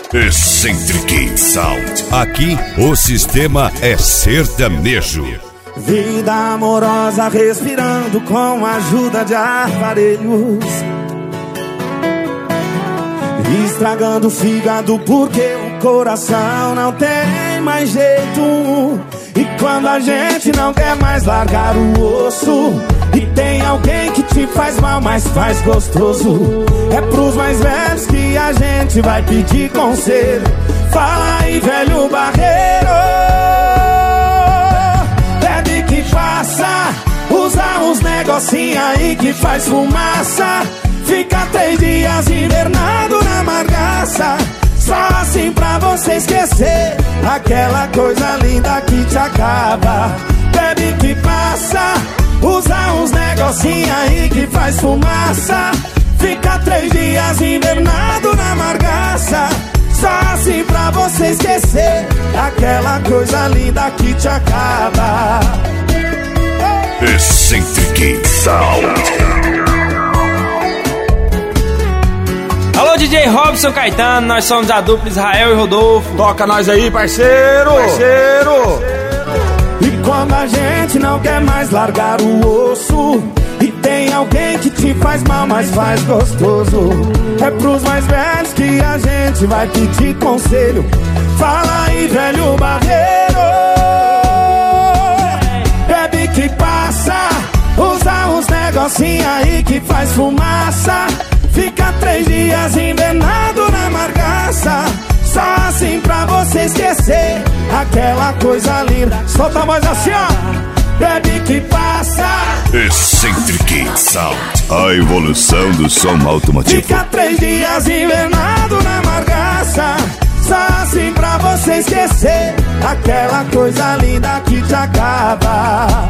Eccentric Sound. Aqui o sistema é sertanejo. Vida amorosa respirando com a ajuda de aparelhos, estragando o fígado porque o coração não tem mais jeito. E quando a gente não quer mais largar o osso, e tem alguém que te faz mal, mas faz gostoso, é pros mais velhos que a gente vai pedir conselho. Fala aí, velho barreiro, bebe que passa, usa uns negocinho aí que faz fumaça, fica 3 dias invernado na margaça, só assim pra você esquecer aquela coisa linda que te acaba. Bebe que passa, usa uns negocinho aí que faz fumaça, fica 3 dias invernado na margaça, só assim pra você esquecer aquela coisa linda que te acaba. Eccentric Sound. Alô, DJ Robson Caetano, nós somos a dupla Israel e Rodolfo. Toca nós aí, parceiro! Parceiro! E quando a gente não quer mais largar o osso, e tem alguém que te faz mal, mas faz gostoso, é pros mais velhos que a gente vai pedir conselho. Fala aí, velho barreiro, bebe que passa, usa uns negocinho aí que faz fumaça, fica 3 dias invernado na margaça, só assim pra você esquecer aquela coisa linda. Solta a voz assim, ó. Bebe que passa. Eccentric Sound. A evolução do som automotivo. Fica 3 dias invernado na margaça, só assim pra você esquecer aquela coisa linda que te acaba.